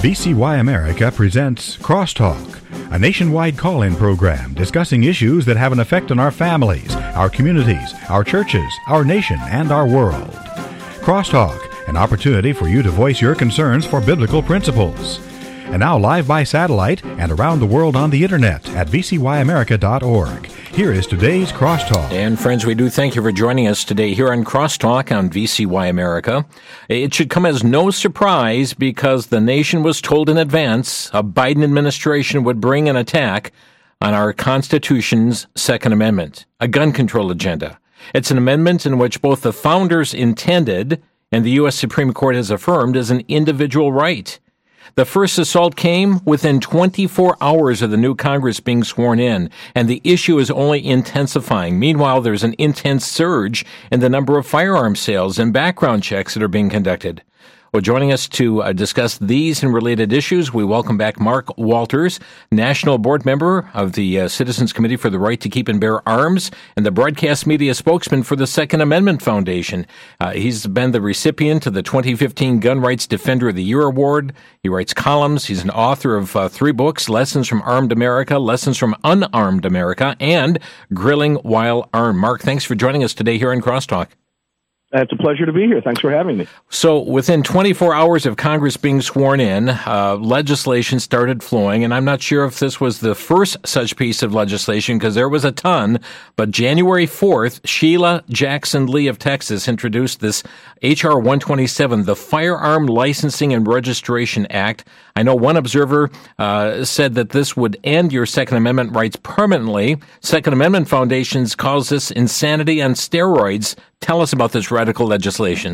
VCY America presents Crosstalk, a nationwide call-in program discussing issues that have an effect on our families, our communities, our churches, our nation, and our world. Crosstalk, an opportunity for you to voice your concerns for biblical principles. And now live by satellite and around the world on the internet at vcyamerica.org. Here is today's Crosstalk. And friends, we do thank you for joining us today here on Crosstalk on VCY America. It should come as no surprise because the nation was told in advance a Biden administration would bring an attack on our Constitution's Second Amendment, a gun control agenda. It's an amendment in which both the founders intended and the U.S. Supreme Court has affirmed as an individual right. The first assault came within 24 hours of the new Congress being sworn in, and the issue is only intensifying. Meanwhile, there's an intense surge in the number of firearm sales and background checks that are being conducted. Well, joining us to discuss these and related issues, we welcome back Mark Walters, National Board Member of the Citizens Committee for the Right to Keep and Bear Arms and the broadcast media spokesman for the Second Amendment Foundation. He's been the recipient of the 2015 Gun Rights Defender of the Year Award. He writes columns. He's an author of 3 books, Lessons from Armed America, Lessons from Unarmed America, and Grilling While Armed. Mark, thanks for joining us today here in Crosstalk. It's a pleasure to be here. Thanks for having me. So within 24 hours of Congress being sworn in, legislation started flowing, and I'm not sure if this was the first such piece of legislation because there was a ton, but January 4th, Sheila Jackson Lee of Texas introduced this H.R. 127, the Firearm Licensing and Registration Act. I know one observer said that this would end your Second Amendment rights permanently. Second Amendment Foundations calls this insanity on steroids. Tell us about this radical legislation.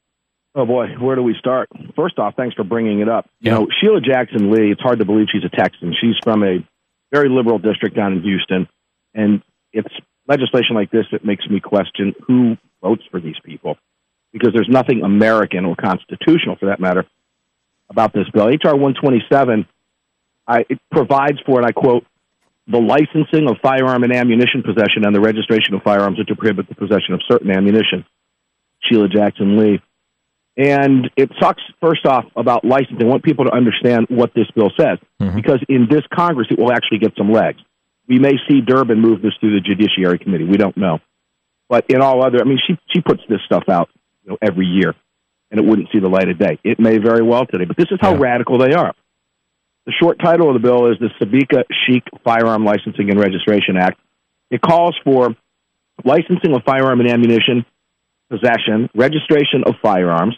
Oh, boy, where do we start? First off, thanks for bringing it up. Yeah. You know, Sheila Jackson Lee, it's hard to believe she's a Texan. She's from a very liberal district down in Houston, and it's legislation like this that makes me question who votes for these people, because there's nothing American or constitutional, for that matter, about this bill. H.R. 127, it provides for, and I quote, the licensing of firearm and ammunition possession and the registration of firearms to prohibit the possession of certain ammunition. Sheila Jackson Lee. And it talks, first off, about licensing. I want people to understand what this bill says, because in this Congress, it will actually get some legs. We may see Durbin move this through the Judiciary Committee. We don't know. But in all other, she puts this stuff out every year, and it wouldn't see the light of day. It may very well today, but this is how radical they are. The short title of the bill is the Sabika Sheikh Firearm Licensing and Registration Act. It calls for licensing of firearm and ammunition, possession, registration of firearms.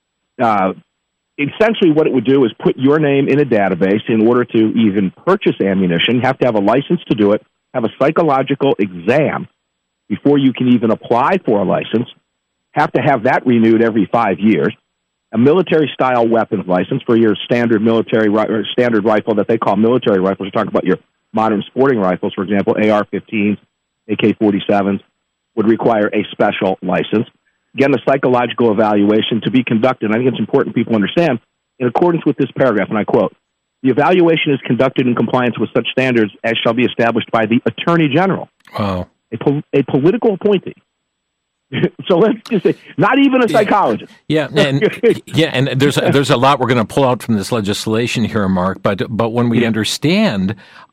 Essentially what it would do is put your name in a database. In order to even purchase ammunition, you have to have a license to do it, have a psychological exam before you can even apply for a license, have to have that renewed every 5 years, a military-style weapons license for your standard military or standard rifle that they call military rifles. We're talking about your modern sporting rifles, for example, AR-15s, AK-47s, would require a special license. Again, the psychological evaluation to be conducted, and I think it's important people understand, in accordance with this paragraph, and I quote, the evaluation is conducted in compliance with such standards as shall be established by the Attorney General, a political appointee. So let's just say, not even a psychologist. And there's a lot we're going to pull out from this legislation here, Mark. But when we understand,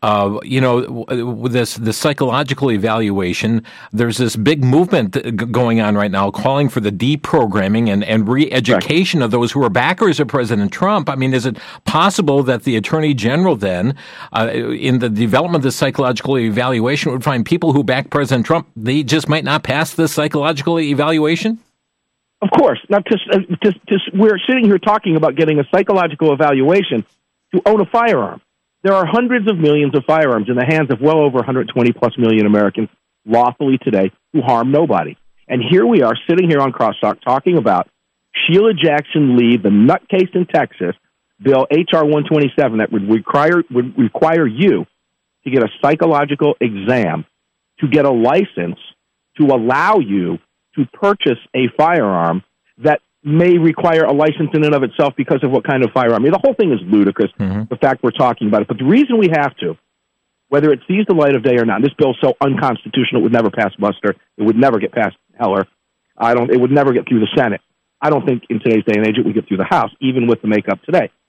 the psychological evaluation, there's this big movement going on right now, calling for the deprogramming and re-education of those who are backers of President Trump. I mean, is it possible that the Attorney General then, in the development of the psychological evaluation, would find people who back President Trump, they just might not pass the psychological evaluation? Of course. Now, we're sitting here talking about getting a psychological evaluation to own a firearm. There are hundreds of millions of firearms in the hands of well over 120-plus million Americans lawfully today who harm nobody. And here we are sitting here on Crosstalk talking about Sheila Jackson Lee, the nutcase in Texas, Bill H.R. 127, that would require you to get a psychological exam to get a license to allow you to purchase a firearm that may require a license in and of itself because of what kind of firearm. The whole thing is ludicrous, the fact we're talking about it. But the reason we have to, whether it sees the light of day or not, this bill's so unconstitutional it would never pass muster. It would never get past Heller. It would never get through the Senate. I don't think in today's day and age it would get through the House, even with the makeup today.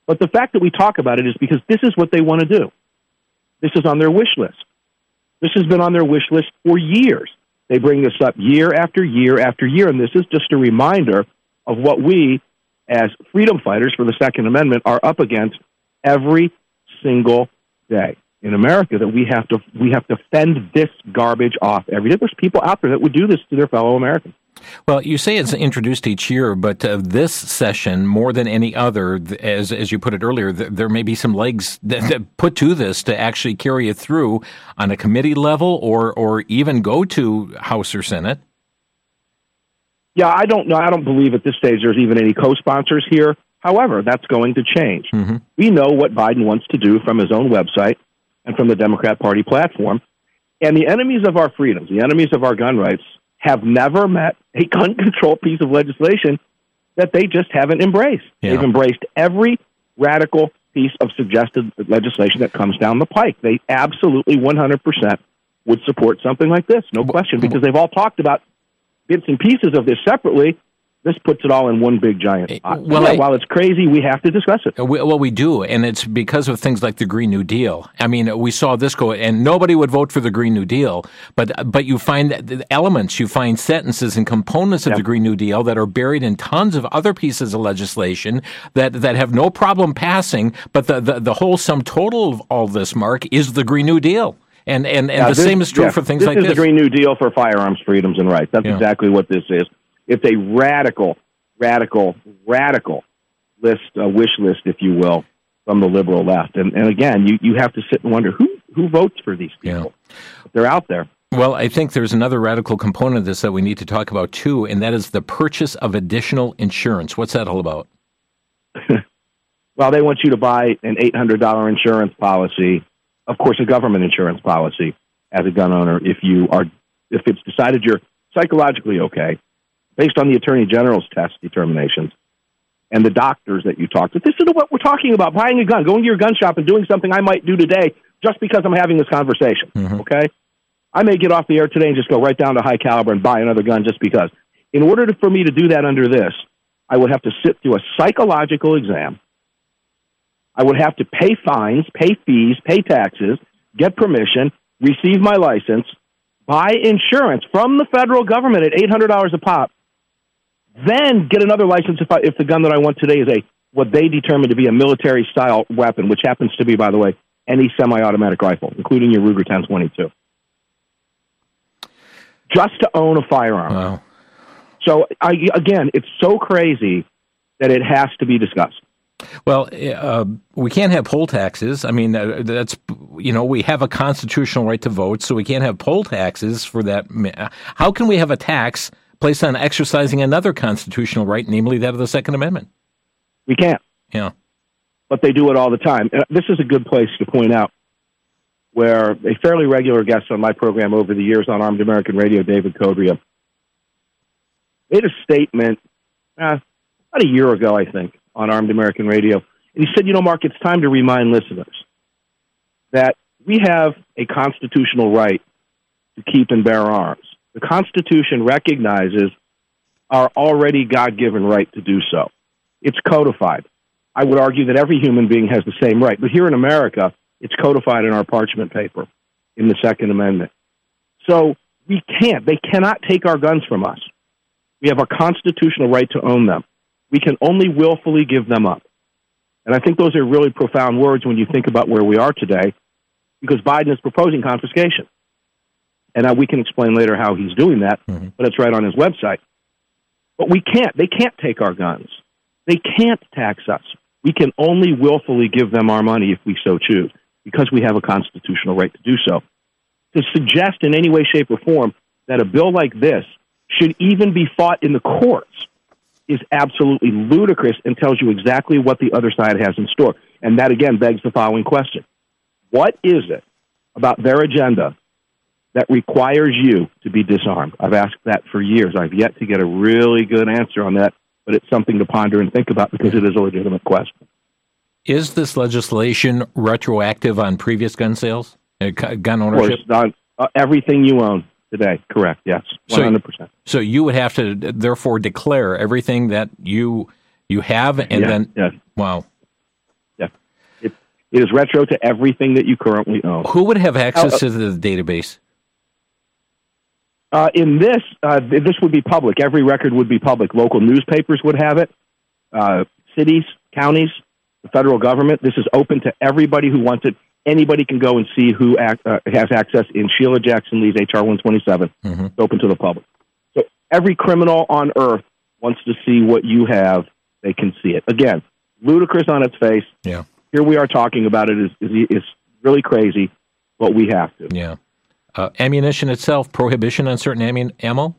But the fact that we talk about it is because this is what they want to do. This is on their wish list. This has been on their wish list for years. They bring this up year after year after year, and this is just a reminder of what we, as freedom fighters for the Second Amendment, are up against every single day in America, that we have to fend this garbage off every day. There's people out there that would do this to their fellow Americans. Well, you say it's introduced each year, but this session, more than any other, as you put it earlier, there may be some legs that put to this to actually carry it through on a committee level or even go to House or Senate. Yeah, I don't know. I don't believe at this stage there's even any co-sponsors here. However, that's going to change. Mm-hmm. We know what Biden wants to do from his own website and from the Democrat Party platform. And the enemies of our freedoms, the enemies of our gun rights, have never met a gun control piece of legislation that they just haven't embraced. Yeah. They've embraced every radical piece of suggested legislation that comes down the pike. They absolutely 100% would support something like this, no question, because they've all talked about bits and pieces of this separately. This puts it all in one big giant pot. Well, while it's crazy, we have to discuss it. We do, and it's because of things like the Green New Deal. I mean, we saw this go, and nobody would vote for the Green New Deal, but you find elements, you find sentences and components of the Green New Deal that are buried in tons of other pieces of legislation that have no problem passing, but the whole sum total of all this, Mark, is the Green New Deal. And the same is true for things like this. This is the Green New Deal for firearms, freedoms, and rights. That's exactly what this is. It's a radical list, wish list, if you will, from the liberal left. And again, you have to sit and wonder who votes for these people. Yeah. They're out there. Well, I think there's another radical component of this that we need to talk about too, and that is the purchase of additional insurance. What's that all about? Well, they want you to buy an $800 insurance policy, of course, a government insurance policy, as a gun owner, if it's decided you're psychologically okay, based on the Attorney General's test determinations and the doctors that you talk to. This is what we're talking about, buying a gun, going to your gun shop and doing something I might do today just because I'm having this conversation, okay? I may get off the air today and just go right down to High Caliber and buy another gun just because. In order for me to do that under this, I would have to sit through a psychological exam. I would have to pay fines, pay fees, pay taxes, get permission, receive my license, buy insurance from the federal government at $800 a pop, then get another license if the gun that I want today is what they determine to be a military-style weapon, which happens to be, by the way, any semi-automatic rifle, including your Ruger 10/22. Just to own a firearm. Wow. So, again, it's so crazy that it has to be discussed. Well, we can't have poll taxes. I mean, we have a constitutional right to vote, so we can't have poll taxes for that. How can we have a tax placed on exercising another constitutional right, namely that of the Second Amendment? We can't. Yeah. But they do it all the time. This is a good place to point out where a fairly regular guest on my program over the years on Armed American Radio, David Codria, made a statement about a year ago, I think, on Armed American Radio. And he said, Mark, it's time to remind listeners that we have a constitutional right to keep and bear arms. The Constitution recognizes our already God-given right to do so. It's codified. I would argue that every human being has the same right. But here in America, it's codified in our parchment paper in the Second Amendment. So they cannot take our guns from us. We have a constitutional right to own them. We can only willfully give them up. And I think those are really profound words when you think about where we are today, because Biden is proposing confiscation. And we can explain later how he's doing that, but it's right on his website. But they can't take our guns. They can't tax us. We can only willfully give them our money if we so choose, because we have a constitutional right to do so. To suggest in any way, shape, or form that a bill like this should even be fought in the courts is absolutely ludicrous and tells you exactly what the other side has in store. And that, again, begs the following question. What is it about their agenda that requires you to be disarmed? I've asked that for years. I've yet to get a really good answer on that, but it's something to ponder and think about because it is a legitimate question. Is this legislation retroactive on previous gun sales, gun ownership? Of course, on everything you own today, correct, yes, 100%. So you would have to, therefore, declare everything that you have, and then... Yes. Wow. It is retro to everything that you currently own. Who would have access to the database? In this would be public. Every record would be public. Local newspapers would have it. Cities, counties, the federal government. This is open to everybody who wants it. Anybody can go and see who has access in Sheila Jackson Lee's H.R. 127. Mm-hmm. It's open to the public. So every criminal on earth wants to see what you have. They can see it. Again, ludicrous on its face. Yeah. Here we are talking about it is really crazy, but we have to. Yeah. Ammunition itself, prohibition on certain ammo?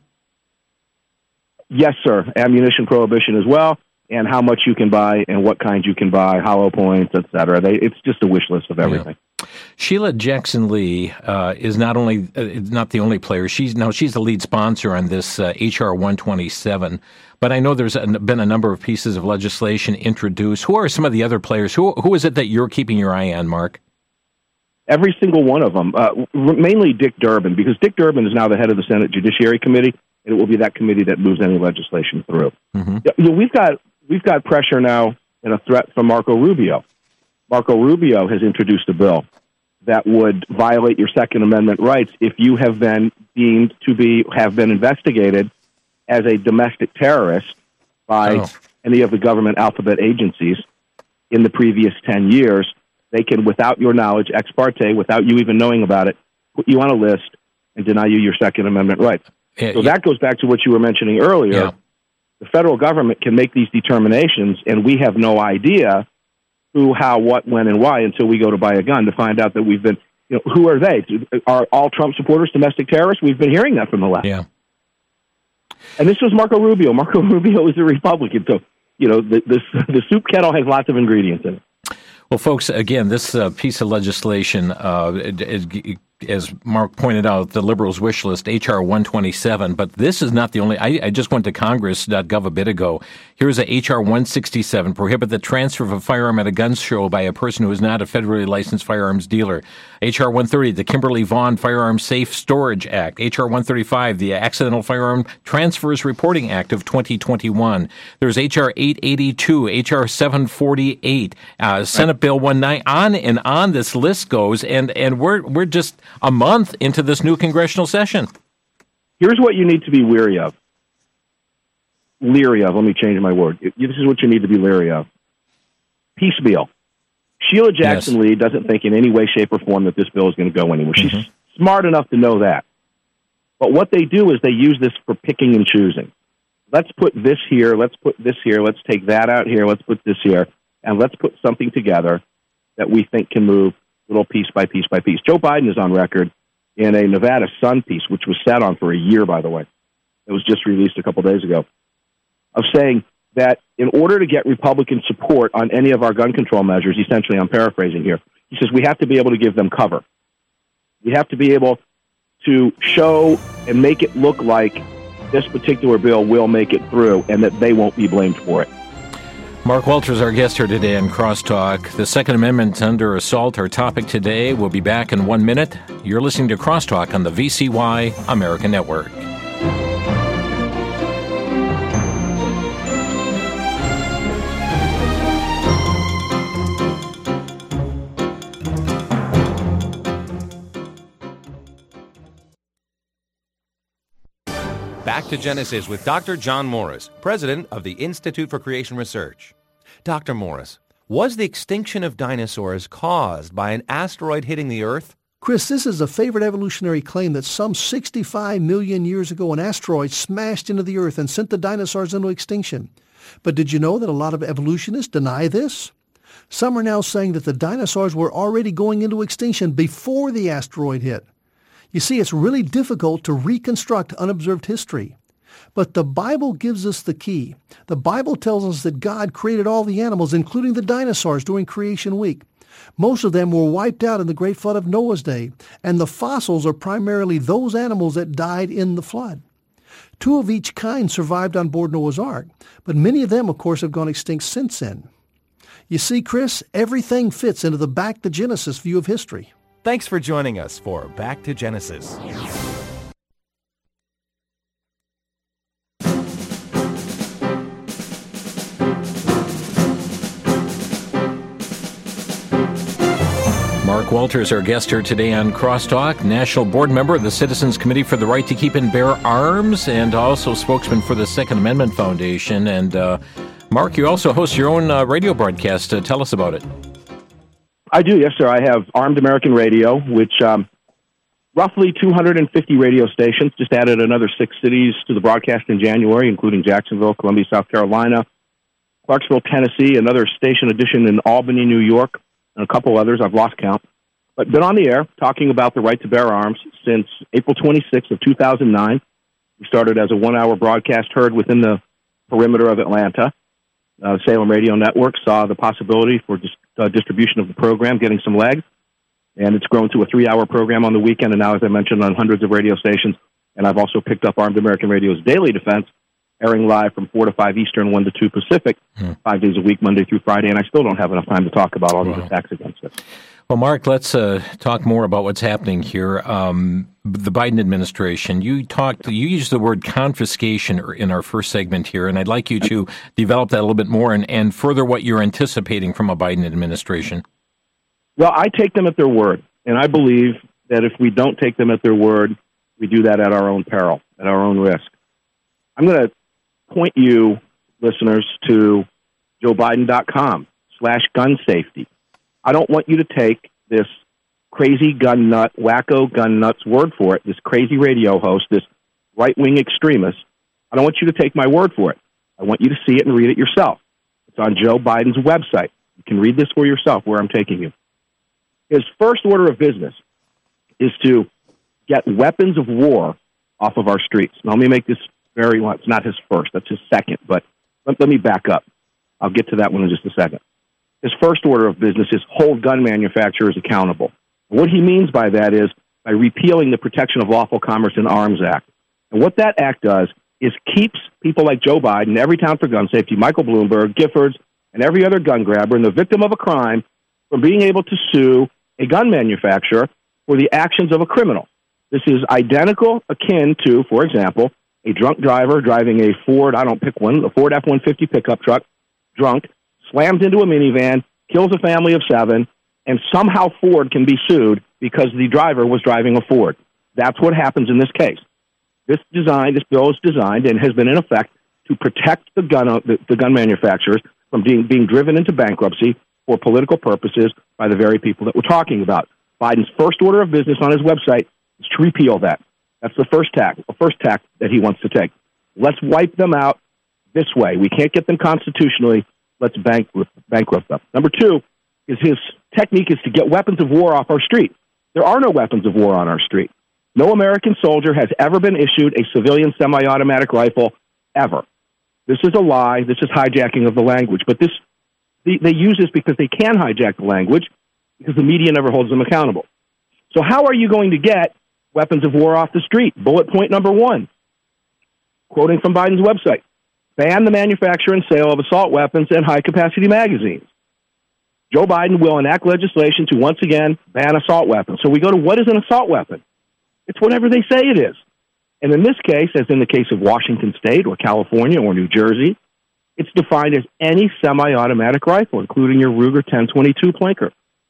Yes, sir. Ammunition prohibition as well, and how much you can buy and what kinds you can buy, hollow points, et cetera. It's just a wish list of everything. Yeah. Sheila Jackson Lee is not the only player. She's the lead sponsor on this H.R. 127. But I know there's been a number of pieces of legislation introduced. Who are some of the other players? Who is it that you're keeping your eye on, Mark? Every single one of them, mainly Dick Durbin, because Dick Durbin is now the head of the Senate Judiciary Committee, and it will be that committee that moves any legislation through. Mm-hmm. We've got pressure now and a threat from Marco Rubio. Marco Rubio has introduced a bill that would violate your Second Amendment rights if you have been deemed to have been investigated as a domestic terrorist by any of the government alphabet agencies in the previous 10 years. They can, without your knowledge, ex parte, without you even knowing about it, put you on a list and deny you your Second Amendment rights. So that goes back to what you were mentioning earlier. Yeah. The federal government can make these determinations, and we have no idea who, how, what, when, and why until we go to buy a gun to find out that we've been, who are they? Are all Trump supporters domestic terrorists? We've been hearing that from the left. Yeah. And this was Marco Rubio. Marco Rubio is a Republican, so, the soup kettle has lots of ingredients in it. Well, folks, again, this piece of legislation, as Mark pointed out, the Liberals' wish list, H.R. 127, but this is not the only. I just went to Congress.gov a bit ago. Here's a H.R. 167, prohibit the transfer of a firearm at a gun show by a person who is not a federally licensed firearms dealer. H.R. 130, the Kimberly Vaughn Firearm Safe Storage Act. H.R. 135, the Accidental Firearm Transfers Reporting Act of 2021. There's H.R. 882, H.R. 748, Senate Bill 19, on and on this list goes, and we're just a month into this new congressional session. Here's what you need to be leery of. Let me change my word. This is what you need to be leery of. Piecemeal. Sheila Jackson Lee doesn't think in any way, shape, or form that this bill is going to go anywhere. Mm-hmm. She's smart enough to know that. But what they do is they use this for picking and choosing. Let's put this here, let's put this here, let's take that out here, let's put this here, and let's put something together that we think can move little piece by piece by piece. Joe Biden is on record in a Nevada Sun piece, which was sat on for a year, by the way. It was just released a couple days ago, of saying that in order to get Republican support on any of our gun control measures, essentially I'm paraphrasing here, he says we have to be able to give them cover. We have to be able to show and make it look like this particular bill will make it through and that they won't be blamed for it. Mark Walters, our guest here today on Crosstalk. The Second Amendment under assault, our topic today. We'll be back in 1 minute. You're listening to Crosstalk on the VCY American Network. Back to Genesis with Dr. John Morris, president of the Institute for Creation Research. Dr. Morris, was the extinction of dinosaurs caused by an asteroid hitting the Earth? Chris, this is a favorite evolutionary claim that some 65 million years ago an asteroid smashed into the Earth and sent the dinosaurs into extinction. But did you know that a lot of evolutionists deny this? Some are now saying that the dinosaurs were already going into extinction before the asteroid hit. You see, it's really difficult to reconstruct unobserved history. But the Bible gives us the key. The Bible tells us that God created all the animals, including the dinosaurs, during Creation Week. Most of them were wiped out in the great flood of Noah's day, and the fossils are primarily those animals that died in the flood. 2 of each kind survived on board Noah's Ark, but many of them, of course, have gone extinct since then. You see, Chris, everything fits into the Back to Genesis view of history. Thanks for joining us for Back to Genesis. Mark Walters, our guest here today on Crosstalk, national board member of the Citizens Committee for the Right to Keep and Bear Arms, and also spokesman for the Second Amendment Foundation. And Mark, you also host your own radio broadcast. Tell us about it. I do, yes, sir. I have Armed American Radio, which roughly 250 radio stations, just added another 6 cities to the broadcast in January, including Jacksonville, Columbia, South Carolina, Clarksville, Tennessee, another station addition in Albany, New York, and a couple others. I've lost count. But been on the air talking about the right to bear arms since April 26th of 2009. We started as a 1-hour broadcast heard within the perimeter of Atlanta. Salem Radio Network saw the possibility for distribution of the program getting some legs, and it's grown to a 3-hour program on the weekend, and now, as I mentioned, on hundreds of radio stations. And I've also picked up Armed American Radio's Daily Defense, airing live from 4 to 5 Eastern, 1 to 2 Pacific, 5 days a week, Monday through Friday, and I still don't have enough time to talk about all these attacks against us. Well, Mark, let's talk more about what's happening here. The Biden administration, you used the word confiscation in our first segment here, and I'd like you to develop that a little bit more and further what you're anticipating from a Biden administration. Well, I take them at their word, and I believe that if we don't take them at their word, we do that at our own peril, at our own risk. I'm going to point you, listeners, to JoeBiden.com/gun safety. I don't want you to take this crazy gun nut, wacko gun nut's word for it, this crazy radio host, this right-wing extremist. I don't want you to take my word for it. I want you to see it and read it yourself. It's on Joe Biden's website. You can read this for yourself where I'm taking you. His first order of business is to get weapons of war off of our streets. Now, let me make this very well. It's not his first. That's his second. But let me back up. I'll get to that one in just a second. His first order of business is hold gun manufacturers accountable. And what he means by that is by repealing the Protection of Lawful Commerce in Arms Act. And what that act does is keeps people like Joe Biden, Everytown for Gun Safety, Michael Bloomberg, Giffords, and every other gun grabber and the victim of a crime from being able to sue a gun manufacturer for the actions of a criminal. This is identical, akin to, for example, a drunk driver driving a Ford, a Ford F-150 pickup truck, drunk, slams into a minivan, kills a family of 7, and somehow Ford can be sued because the driver was driving a Ford. That's what happens in this case. This bill is designed and has been in effect to protect the gun manufacturers from being driven into bankruptcy for political purposes by the very people that we're talking about. Biden's first order of business on his website is to repeal that. That's the first tack that he wants to take. Let's wipe them out this way. We can't get them constitutionally. Let's bankrupt them. Number 2 is his technique is to get weapons of war off our street. There are no weapons of war on our street. No American soldier has ever been issued a civilian semi-automatic rifle, ever. This is a lie. This is hijacking of the language. But they use this because they can hijack the language because the media never holds them accountable. So how are you going to get weapons of war off the street? Bullet point number 1, quoting from Biden's website, ban the manufacture and sale of assault weapons and high-capacity magazines. Joe Biden will enact legislation to once again ban assault weapons. So we go to what is an assault weapon? It's whatever they say it is. And in this case, as in the case of Washington State or California or New Jersey, it's defined as any semi-automatic rifle, including your Ruger 10/22 Plinker.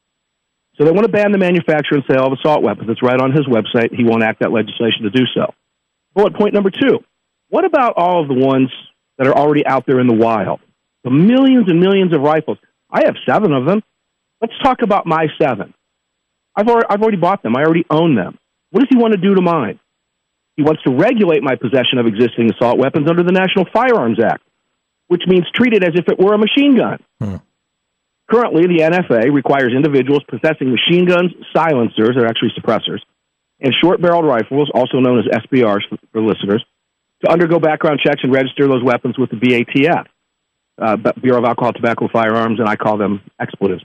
So they want to ban the manufacture and sale of assault weapons. It's right on his website. He won't enact that legislation to do so. Bullet point number 2, what about all of the ones that are already out there in the wild? The millions and millions of rifles. I have 7 of them. Let's talk about my 7. I've already bought them. I already own them. What does he want to do to mine? He wants to regulate my possession of existing assault weapons under the National Firearms Act, which means treat it as if it were a machine gun. Currently, the NFA requires individuals possessing machine guns, silencers, they're actually suppressors, and short-barreled rifles, also known as SBRs for listeners, to undergo background checks and register those weapons with the BATF, Bureau of Alcohol, Tobacco, Firearms, and I call them expletives,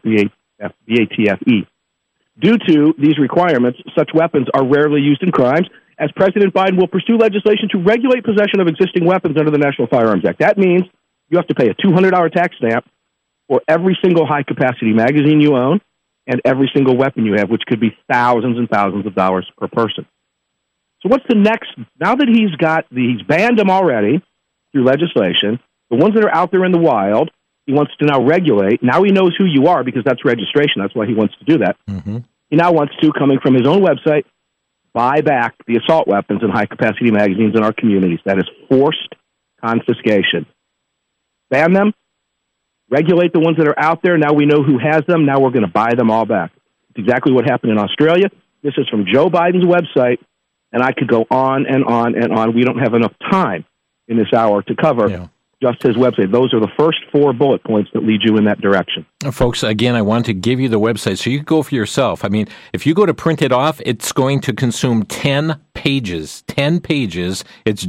BATFE. Due to these requirements, such weapons are rarely used in crimes, as President Biden will pursue legislation to regulate possession of existing weapons under the National Firearms Act. That means you have to pay a $200 tax stamp for every single high-capacity magazine you own and every single weapon you have, which could be thousands and thousands of dollars per person. So what's the next? Now that he's banned them already through legislation, the ones that are out there in the wild, he wants to now regulate. Now he knows who you are because that's registration. That's why he wants to do that. Mm-hmm. He now wants to, coming from his own website, buy back the assault weapons and high-capacity magazines in our communities. That is forced confiscation. Ban them, regulate the ones that are out there. Now we know who has them. Now we're going to buy them all back. It's exactly what happened in Australia. This is from Joe Biden's website, and I could go on and on and on. We don't have enough time in this hour to cover just his website. Those are the first 4 bullet points that lead you in that direction. Folks, again, I want to give you the website so you can go for yourself. I mean, if you go to print it off, it's going to consume 10 pages. 10 pages. It's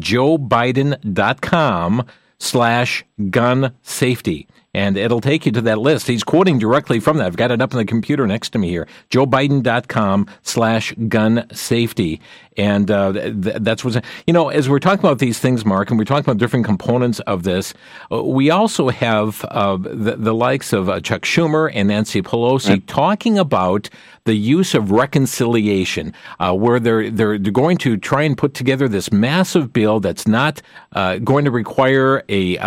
joebiden.com/gun safety. And it'll take you to that list. He's quoting directly from that. I've got it up on the computer next to me here. joebiden.com/gun safety. And that's what's, as we're talking about these things, Mark, and we're talking about different components of this, we also have the likes of Chuck Schumer and Nancy Pelosi talking about the use of reconciliation, where they're going to try and put together this massive bill that's not going to require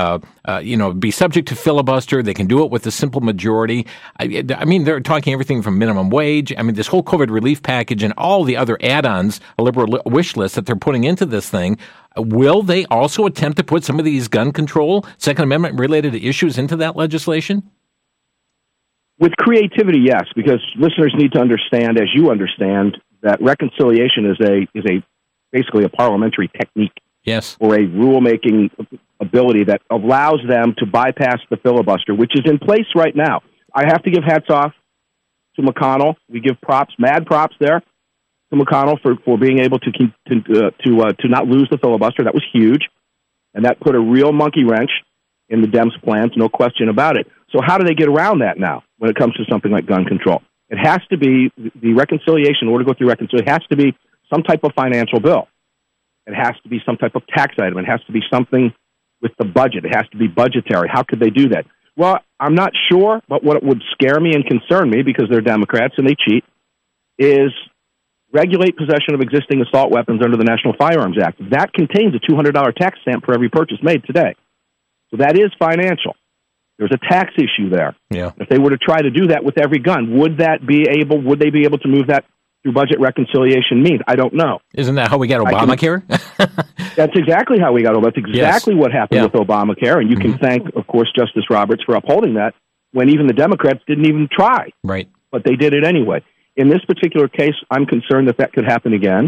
be subject to filibuster. They can do it with a simple majority. I mean, they're talking everything from minimum wage. I mean, this whole COVID relief package and all the other add-ons, a liberal wish list that they're putting into this thing. Will they also attempt to put some of these gun control, Second Amendment related issues into that legislation? With creativity, yes, because listeners need to understand, as you understand, that reconciliation is basically a parliamentary technique. Yes. Or a rulemaking ability that allows them to bypass the filibuster, which is in place right now. I have to give hats off to McConnell. We give mad props there to McConnell for being able to not lose the filibuster. That was huge, and that put a real monkey wrench in the Dems' plans, no question about it. So how do they get around that now when it comes to something like gun control? It has to be the reconciliation. In order to go through reconciliation, it has to be some type of financial bill. It has to be some type of tax item. It has to be something with the budget. It has to be budgetary. How could they do that? Well, I'm not sure, but what would scare me and concern me, because they're Democrats and they cheat, is regulate possession of existing assault weapons under the National Firearms Act. That contains a $200 tax stamp for every purchase made today. So that is financial. There's a tax issue there. Yeah. If they were to try to do that with every gun, would they be able to move that through budget reconciliation means? I don't know. Isn't that how we got Obamacare? That's exactly how we got Obamacare. That's exactly what happened with Obamacare, and you can thank, of course, Justice Roberts for upholding that when even the Democrats didn't even try. Right. But they did it anyway. In this particular case, I'm concerned that could happen again.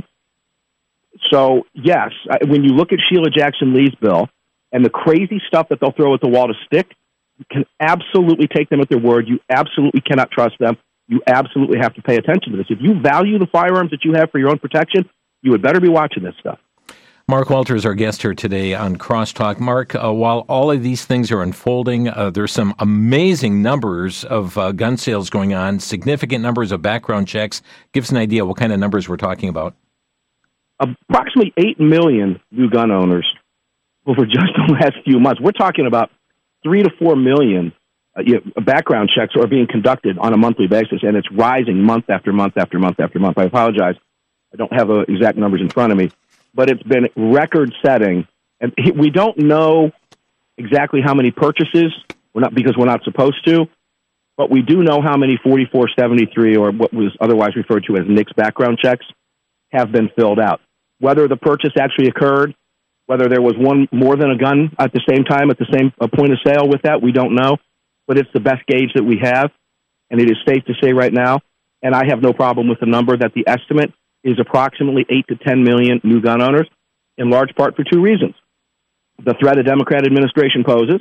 So, yes, when you look at Sheila Jackson Lee's bill and the crazy stuff that they'll throw at the wall to stick, you can absolutely take them at their word. You absolutely cannot trust them. You absolutely have to pay attention to this. If you value the firearms that you have for your own protection, you had better be watching this stuff. Mark Walters, our guest here today on Crosstalk. Mark, while all of these things are unfolding, there's some amazing numbers of gun sales going on, significant numbers of background checks. Give us an idea what kind of numbers we're talking about. Approximately 8 million new gun owners over just the last few months. We're talking about 3 to 4 million background checks are being conducted on a monthly basis, and it's rising month after month after month after month. I apologize. I don't have exact numbers in front of me, but it's been record-setting. And we don't know exactly how many purchases, because we're not supposed to, but we do know how many 4473, or what was otherwise referred to as NICS background checks, have been filled out. Whether the purchase actually occurred, whether there was one more than a gun at the same time, at the same point of sale with that, we don't know. But it's the best gauge that we have, and it is safe to say right now, and I have no problem with the number, that the estimate is approximately 8 to 10 million new gun owners, in large part for 2 reasons. The threat a Democrat administration poses,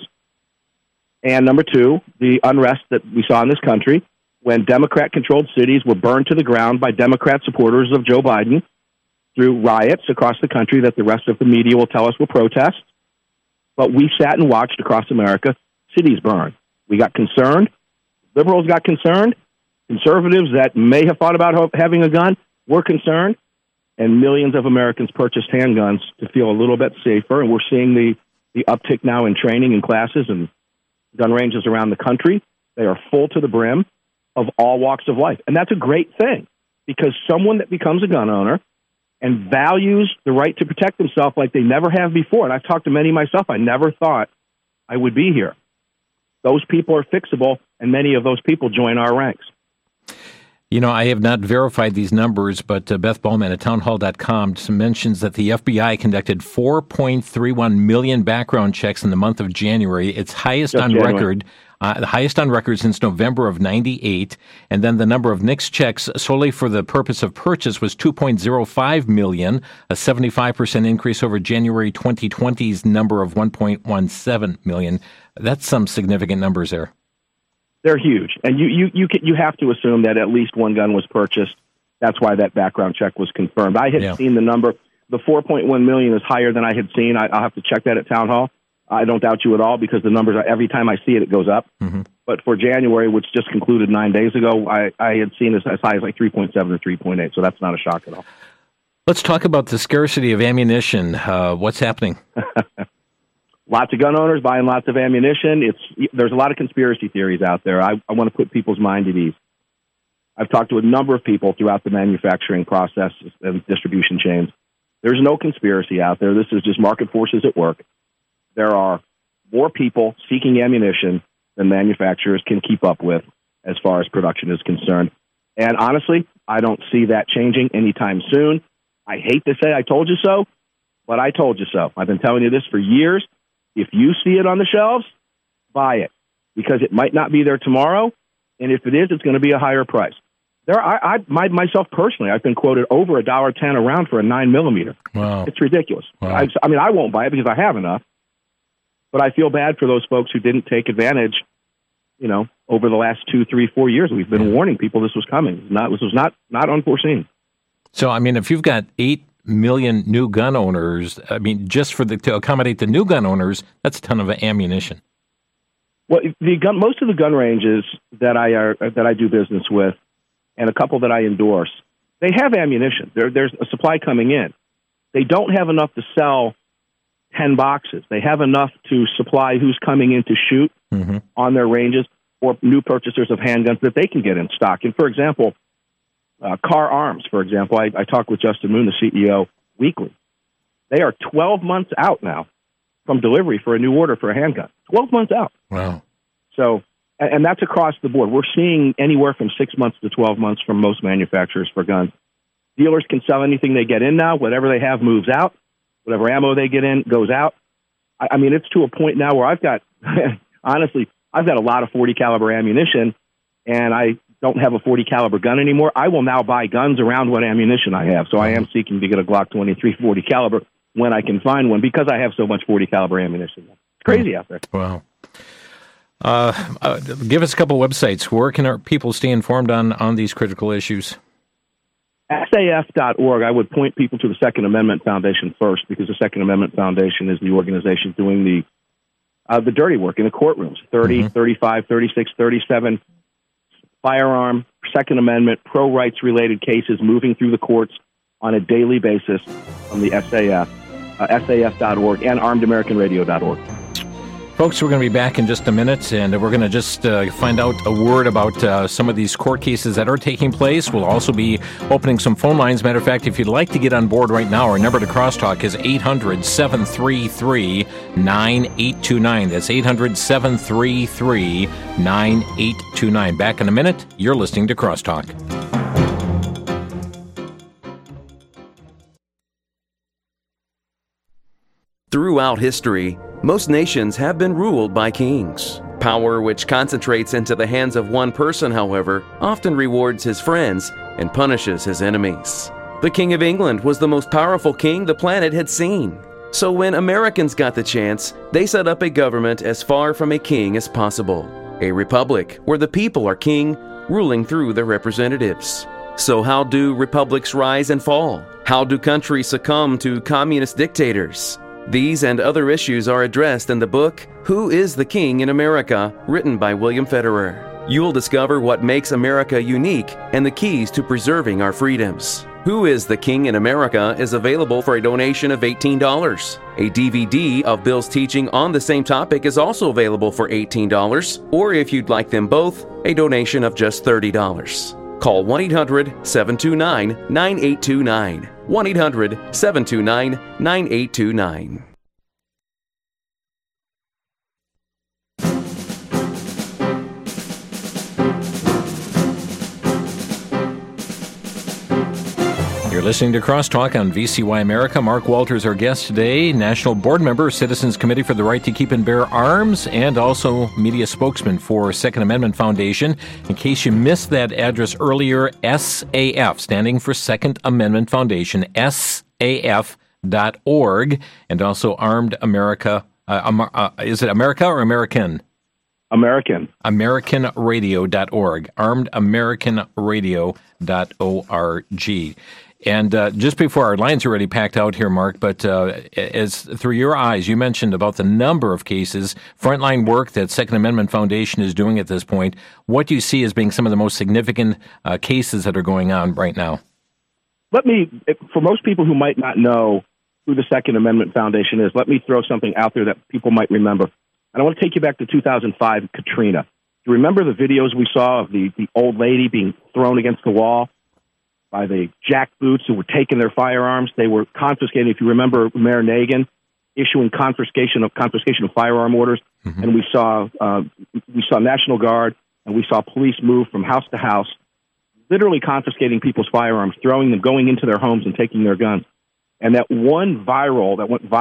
and number 2, the unrest that we saw in this country when Democrat-controlled cities were burned to the ground by Democrat supporters of Joe Biden through riots across the country that the rest of the media will tell us were protests. But we sat and watched across America cities burn. We got concerned. Liberals got concerned. Conservatives that may have thought about having a gun were concerned. And millions of Americans purchased handguns to feel a little bit safer. And we're seeing the uptick now in training in classes and gun ranges around the country. They are full to the brim of all walks of life. And that's a great thing, because someone that becomes a gun owner and values the right to protect themselves like they never have before, and I've talked to many myself, I never thought I would be here. Those people are fixable, and many of those people join our ranks. You know, I have not verified these numbers, but Beth Bowman at townhall.com mentions that the FBI conducted 4.31 million background checks in the month of January, its highest record. The highest on record since November of 98, and then the number of NICS checks solely for the purpose of purchase was 2.05 million, a 75% increase over January 2020's number of 1.17 million. That's some significant numbers there. They're huge, and you have to assume that at least one gun was purchased. That's why that background check was confirmed. I had seen the number. The 4.1 million is higher than I had seen. I'll have to check that at Town Hall. I don't doubt you at all because the numbers, every time I see it, it goes up. Mm-hmm. But for January, which just concluded 9 days ago, I had seen as high as like 3.7 or 3.8, so that's not a shock at all. Let's talk about the scarcity of ammunition. What's happening? Lots of gun owners buying lots of ammunition. There's a lot of conspiracy theories out there. I want to put people's mind at ease. I've talked to a number of people throughout the manufacturing process and distribution chains. There's no conspiracy out there. This is just market forces at work. There are more people seeking ammunition than manufacturers can keep up with as far as production is concerned. And honestly, I don't see that changing anytime soon. I hate to say I told you so, but I told you so. I've been telling you this for years. If you see it on the shelves, buy it because it might not be there tomorrow. And if it is, it's going to be a higher price. Myself personally, I've been quoted over $1.10 a round for a 9mm. Wow. It's ridiculous. Wow. I won't buy it because I have enough. But I feel bad for those folks who didn't take advantage, over the last 2, 3, 4 years. We've been warning people this was coming. This was not unforeseen. So, if you've got 8 million new gun owners, just to accommodate the new gun owners, that's a ton of ammunition. Well, most of the gun ranges that I do business with, and a couple that I endorse, they have ammunition. There's a supply coming in. They don't have enough to sell 10 boxes. They have enough to supply who's coming in to shoot on their ranges or new purchasers of handguns that they can get in stock. And for example, Car Arms, for example, I talk with Justin Moon, the CEO, weekly. They are 12 months out now from delivery for a new order for a handgun. 12 months out. Wow. So, and that's across the board. We're seeing anywhere from 6 months to 12 months from most manufacturers for guns. Dealers can sell anything they get in now. Whatever they have moves out. Whatever ammo they get in goes out. It's to a point now where I've got, honestly, I've got a lot of 40 caliber ammunition, and I don't have a 40 caliber gun anymore. I will now buy guns around what ammunition I have. So I am seeking to get a Glock 23 40 caliber when I can find one because I have so much 40 caliber ammunition. It's crazy out there. Wow. Give us a couple websites. Where can our people stay informed on these critical issues? SAF.org, I would point people to the Second Amendment Foundation first because the Second Amendment Foundation is the organization doing the dirty work in the courtrooms, 30, 35, 36, 37 firearm, Second Amendment, pro-rights-related cases moving through the courts on a daily basis from the SAF, SAF.org, and ArmedAmericanRadio.org. Folks, we're going to be back in just a minute, and we're going to just find out a word about some of these court cases that are taking place. We'll also be opening some phone lines. Matter of fact, if you'd like to get on board right now, our number to Crosstalk is 800-733-9829. That's 800-733-9829. Back in a minute. You're listening to Crosstalk. Throughout history, most nations have been ruled by kings. Power which concentrates into the hands of one person, however, often rewards his friends and punishes his enemies. The King of England was the most powerful king the planet had seen. So when Americans got the chance, they set up a government as far from a king as possible. A republic where the people are king, ruling through their representatives. So how do republics rise and fall? How do countries succumb to communist dictators? These and other issues are addressed in the book, Who is the King in America?, written by William Federer. You'll discover what makes America unique and the keys to preserving our freedoms. Who is the King in America is available for a donation of $18. A DVD of Bill's teaching on the same topic is also available for $18, or if you'd like them both, a donation of just $30. Call 1-800-729-9829. 1-800-729-9829. You're listening to Crosstalk on VCY America. Mark Walters, our guest today, National Board Member, Citizens Committee for the Right to Keep and Bear Arms, and also media spokesman for Second Amendment Foundation. In case you missed that address earlier, SAF, standing for Second Amendment Foundation, SAF.org, and also Armed America. Is it America or American? American. AmericanRadio.org. ArmedAmericanRadio.org. And just before our lines are already packed out here, Mark, but as through your eyes, you mentioned about the number of cases, frontline work that Second Amendment Foundation is doing at this point. What do you see as being some of the most significant cases that are going on right now? For most people who might not know who the Second Amendment Foundation is, let me throw something out there that people might remember. And I want to take you back to 2005, Katrina. Do you remember the videos we saw of the old lady being thrown against the wall by the jackboots who were taking their firearms? They were confiscating. If you remember, Mayor Nagin issuing confiscation of firearm orders, and we saw National Guard and we saw police move from house to house, literally confiscating people's firearms, throwing them, going into their homes and taking their guns. And that went viral,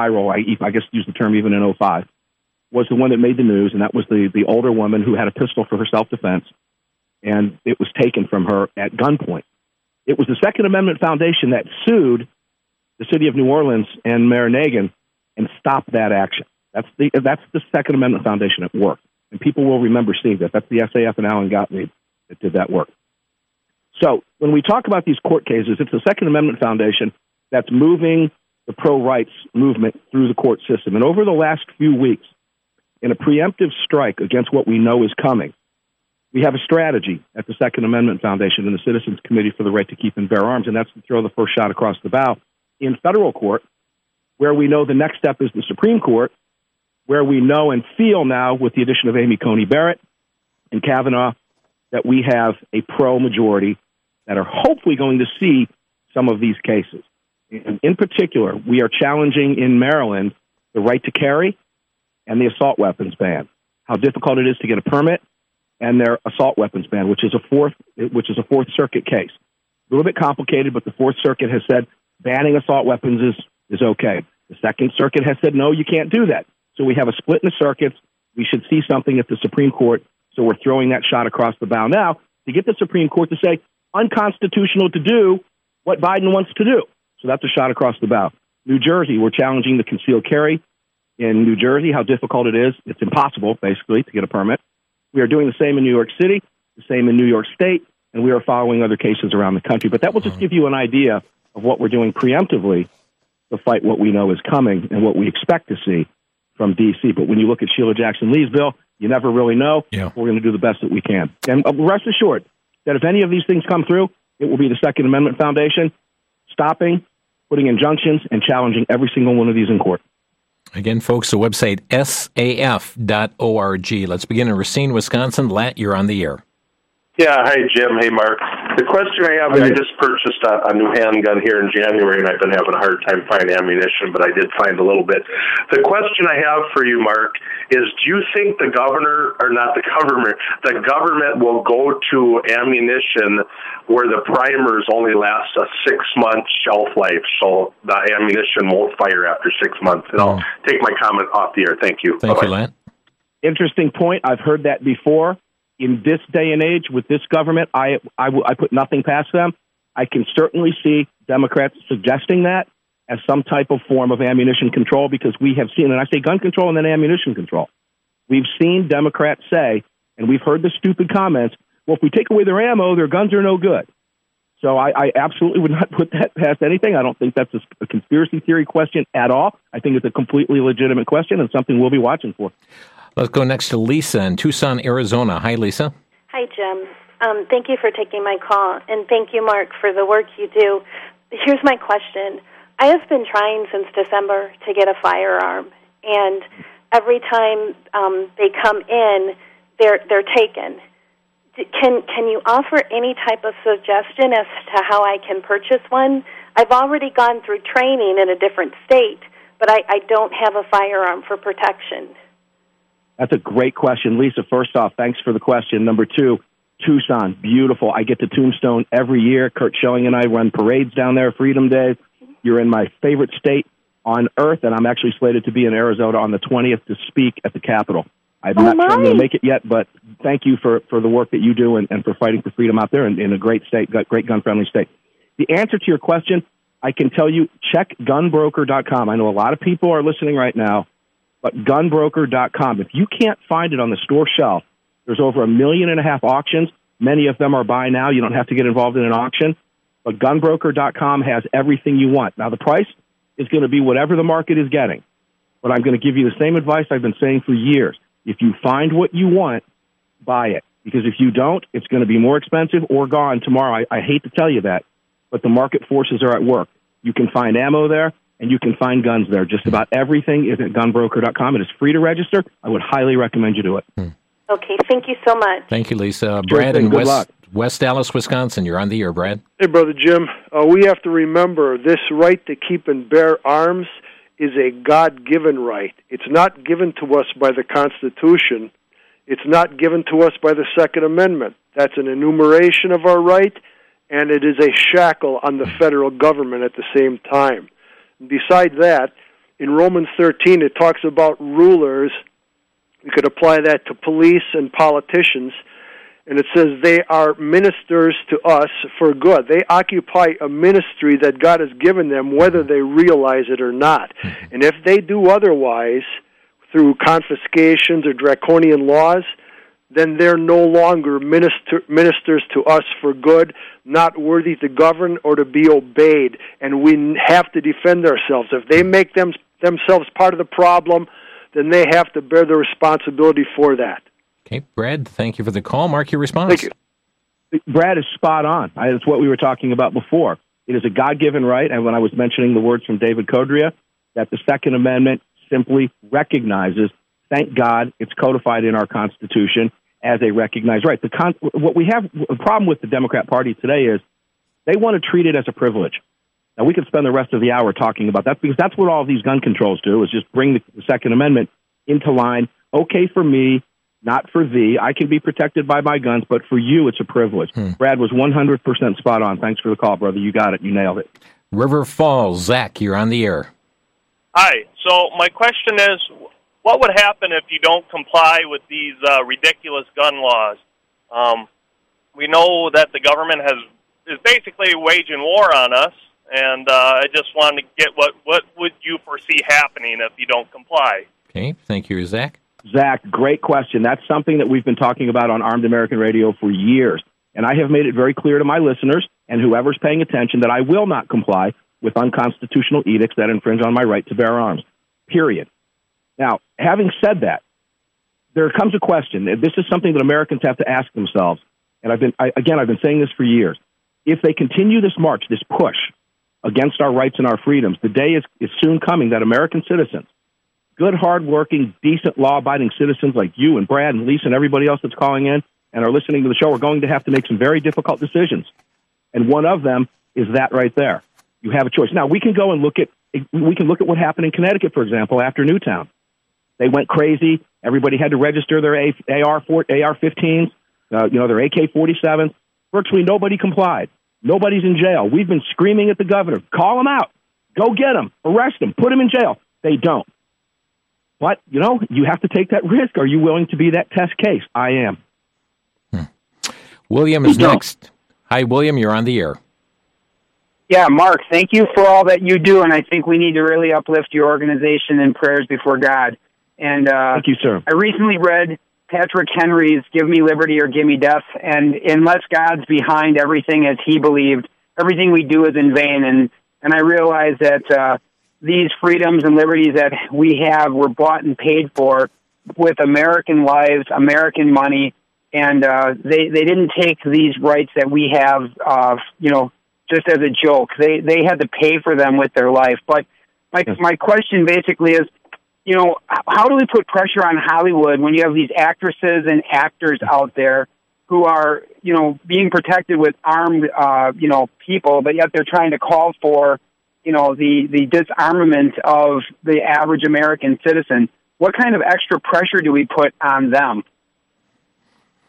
I guess use the term even in 2005, was the one that made the news, and that was the older woman who had a pistol for her self-defense, and it was taken from her at gunpoint. It was the Second Amendment Foundation that sued the city of New Orleans and Mayor Nagin and stopped that action. That's the Second Amendment Foundation at work, and people will remember seeing that. That's the SAF and Alan Gottlieb that did that work. So when we talk about these court cases, it's the Second Amendment Foundation that's moving the pro-rights movement through the court system. And over the last few weeks, in a preemptive strike against what we know is coming, we have a strategy at the Second Amendment Foundation and the Citizens Committee for the Right to Keep and Bear Arms, and that's to throw the first shot across the bow in federal court, where we know the next step is the Supreme Court, where we know and feel now, with the addition of Amy Coney Barrett and Kavanaugh, that we have a pro-majority that are hopefully going to see some of these cases. In particular, we are challenging in Maryland the right to carry and the assault weapons ban, how difficult it is to get a permit, and their assault weapons ban, which is a Fourth Circuit case. A little bit complicated, but the Fourth Circuit has said banning assault weapons is okay. The Second Circuit has said, no, you can't do that. So we have a split in the circuits. We should see something at the Supreme Court, so we're throwing that shot across the bow now to get the Supreme Court to say unconstitutional to do what Biden wants to do. So that's a shot across the bow. New Jersey, we're challenging the concealed carry in New Jersey, how difficult it is. It's impossible, basically, to get a permit. We are doing the same in New York City, the same in New York State, and we are following other cases around the country. But that will just give you an idea of what we're doing preemptively to fight what we know is coming and what we expect to see from D.C. But when you look at Sheila Jackson Lee's bill, you never really know. Yeah. We're going to do the best that we can. And rest assured that if any of these things come through, it will be the Second Amendment Foundation stopping, putting injunctions, and challenging every single one of these in court. Again, folks, the website saf.org. Let's begin in Racine, Wisconsin. Lat, you're on the air. Yeah, hi, Jim. Hey, Mark. The question I have, I just purchased a new handgun here in January, and I've been having a hard time finding ammunition, but I did find a little bit. The question I have for you, Mark, is do you think the government will go to ammunition where the primers only last a 6-month shelf life, so the ammunition won't fire after 6 months? And I'll take my comment off the air. Thank you. Thank you, Lat. Interesting point. I've heard that before. In this day and age, with this government, I put nothing past them. I can certainly see Democrats suggesting that as some type of form of ammunition control, because we have seen, and I say gun control and then ammunition control. We've seen Democrats say, and we've heard the stupid comments, well, if we take away their ammo, their guns are no good. So I absolutely would not put that past anything. I don't think that's a conspiracy theory question at all. I think it's a completely legitimate question and something we'll be watching for. Let's go next to Lisa in Tucson, Arizona. Hi, Lisa. Hi, Jim. Thank you for taking my call, and thank you, Mark, for the work you do. Here's my question. I have been trying since December to get a firearm, and every time they come in, they're taken. Can you offer any type of suggestion as to how I can purchase one? I've already gone through training in a different state, but I don't have a firearm for protection. That's a great question. Lisa, first off, thanks for the question. Number two, Tucson, beautiful. I get to Tombstone every year. Kurt Schilling and I run parades down there, Freedom Day. You're in my favorite state on earth, and I'm actually slated to be in Arizona on the 20th to speak at the Capitol. I'm not sure I'm going to make it yet, but thank you for the work that you do and for fighting for freedom out there in a great state, great gun-friendly state. The answer to your question, I can tell you, check gunbroker.com. I know a lot of people are listening right now, but gunbroker.com. If you can't find it on the store shelf, there's over 1.5 million auctions. Many of them are buy now. You don't have to get involved in an auction. But gunbroker.com has everything you want. Now, the price is going to be whatever the market is getting. But I'm going to give you the same advice I've been saying for years. If you find what you want, buy it. Because if you don't, it's going to be more expensive or gone tomorrow. I hate to tell you that, but the market forces are at work. You can find ammo there, and you can find guns there. Just about everything is at gunbroker.com. It is free to register. I would highly recommend you do it. Okay, thank you so much. Thank you, Lisa. Brad in West Dallas, Wisconsin. You're on the air, Brad. Hey, Brother Jim. We have to remember this right to keep and bear arms is a God-given right. It's not given to us by the Constitution. It's not given to us by the Second Amendment. That's an enumeration of our right, and it is a shackle on the federal government at the same time. And besides that, in Romans 13, it talks about rulers. You could apply that to police and politicians, and it says they are ministers to us for good. They occupy a ministry that God has given them, whether they realize it or not. And if they do otherwise, through confiscations or draconian laws, then they're no longer ministers to us for good, not worthy to govern or to be obeyed. And we have to defend ourselves. If they make themselves part of the problem, then they have to bear the responsibility for that. Okay, Brad, thank you for the call. Mark, your response. Thank you. Brad is spot on. It's what we were talking about before. It is a God-given right, and when I was mentioning the words from David Codrea, that the Second Amendment simply recognizes, thank God, it's codified in our Constitution as a recognized right. What we have a problem with the Democrat Party today is they want to treat it as a privilege. Now, we could spend the rest of the hour talking about that because that's what all of these gun controls do, is just bring the Second Amendment into line. Okay for me, not for thee. I can be protected by my guns, but for you, it's a privilege. Brad was 100% spot on. Thanks for the call, brother. You got it. You nailed it. River Falls, Zach, you're on the air. Hi. So my question is, what would happen if you don't comply with these ridiculous gun laws? We know that the government is basically waging war on us, and I just wanted to get what would you foresee happening if you don't comply? Okay, thank you, Zach. Zach, great question. That's something that we've been talking about on Armed American Radio for years. And I have made it very clear to my listeners and whoever's paying attention that I will not comply with unconstitutional edicts that infringe on my right to bear arms, period. Now, having said that, there comes a question. This is something that Americans have to ask themselves. And I've been saying this for years. If they continue this march, this push against our rights and our freedoms, the day is soon coming that American citizens, good, hard-working, decent, law-abiding citizens like you and Brad and Lisa and everybody else that's calling in and are listening to the show, are going to have to make some very difficult decisions. And one of them is that right there. You have a choice. Now, we can go and look at what happened in Connecticut, for example, after Newtown. They went crazy. Everybody had to register their AR-15s, their AK-47s. Virtually nobody complied. Nobody's in jail. We've been screaming at the governor, call them out, go get them, arrest them, put them in jail. They don't. But, you have to take that risk. Are you willing to be that test case? I am. William is next. Hi, William. You're on the air. Yeah, Mark, thank you for all that you do, and I think we need to really uplift your organization in prayers before God. And thank you, sir. I recently read Patrick Henry's Give Me Liberty or Give Me Death, and unless God's behind everything as he believed, everything we do is in vain. And I realize that these freedoms and liberties that we have were bought and paid for with American lives, American money, and they didn't take these rights that we have, just as a joke. They had to pay for them with their life. But my question basically is, how do we put pressure on Hollywood when you have these actresses and actors out there who are, being protected with armed, people, but yet they're trying to call for, the disarmament of the average American citizen? What kind of extra pressure do we put on them?